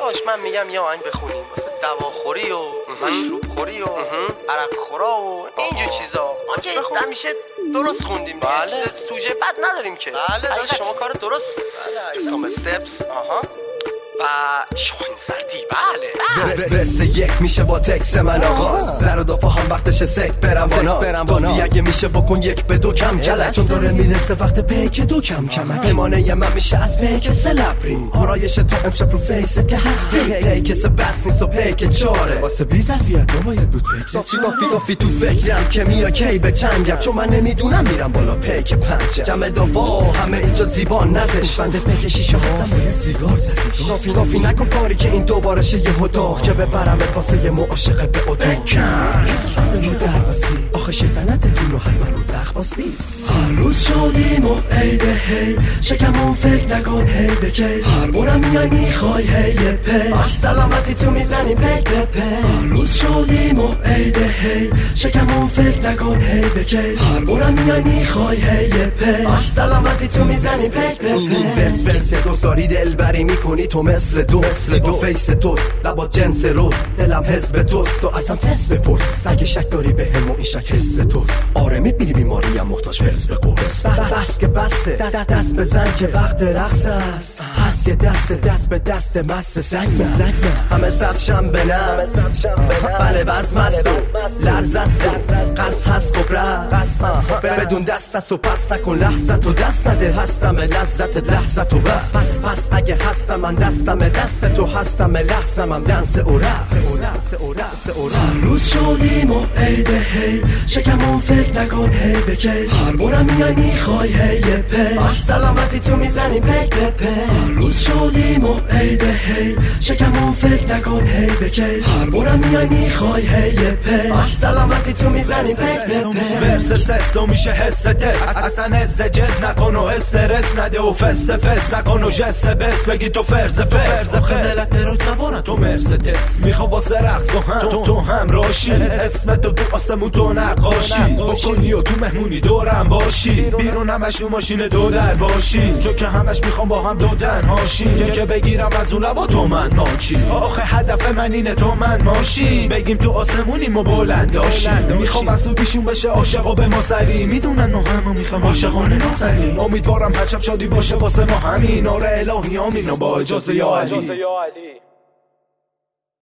داداش من میگم یه آهنگ بخونیم واسه دواخوری و مشروب خوری و عرق خورا و اینجور چیزا. ما که همیشه درست خوندیم دیگه. بله. سوژه بد نداریم که. بله شما کار درست. بله. سام استپس و شاهین سردی. بله ورس یک میشه با تکس من آغاز زر و دافا هم وقتش سک برم باناز اگه میشه بکن یک به دو کم کلک چون داره میرسه وقت پیک دو کم کمک پیمانه من میشه از پیک سلبری آرایش تو امشب رو فیست که هست پیک سه بست نیست و پیک چاره واسه بی ظرفیت تو باید بود فکر چی گفتی تو فکرم که میا کی به چنگم چون من نمیدونم میرم بالا پیک پنجم جمع دافا همه اینجا زیبا نزش بنده پیک شیشه هفتم سیگار زدی نافی نکن کاری که این دوباره شه یه هداغ که ببرم واسه یه معاشقه به اتاق کیسش وقت رو درواسی آخه شیطنتتون رو حتما رو دخواستی هر روز شادیم و عید هی شکمون فکر نکن هی بکی هر بارم میای میخوای هی پی از سلامتی تو میزنی پک به پی هر روز شادیم و عید هی شکمون فکر نکن هی بکی هر بارم میای میخوای هی پی از سلامتی تو میزنی پک به پی ورس دوست داری دلبری میکنی تو مثل دوست با فیس توست لبا جنس روز دلم حزب توست تو ازم تست بپرس اگه شک داری به هم و این شک حس توست آره میبینی بیماریم محتاج فرز بپرس بس که بسته دست بزن که وقت رقص است هست یه دست به دست مست سگ همه صف شنبنم بله بز مسته لرز است قصد هست خب رقص بدون دست است و پس نکن لحظت و دست نده هستم لذت لحظت و بس پس اگه هستم من دستم دست تو هستم لحظم هم دنس و رقص هر روز شادیم و عید هی شکمون فکر نکن هی بکی هر بارم میای میخوای هی پی از سلامتی تو میزنی پک به پی هر روز شادیم و عید هی شکمون فکر نکن هی بکی هر بارم میای میخوای هی پی از سلامتی تو میزنی پک به پی ورس سستو میشه حس تست اصلا ازدجز نکن و استرس نده و فست نکن و جست بس بگی تو فرز آخه ملت برو توانه تو مرسدس میخوا واسه رقص با هم تو هم راشی اسمت تو آسمون تو نقاشی بکنی و تو مهمونی دورم باشی بیرون همش تو ماشین دو در باشی چون که همش میخوام با هم دو تنهاشی که بگیرم از اون لبا تو من ماچی آخه هدف من اینه تو من ماشی بگیم تو آسمونیم و بلنداشی میخوام مسئولیشون بشه عاشق و به ما سری میدونن ما همو میخوام عاشقانه نازنین امیدوارم هر شب شادی باشه واسه ما همین آره الهی آمین و با اجازه یا علی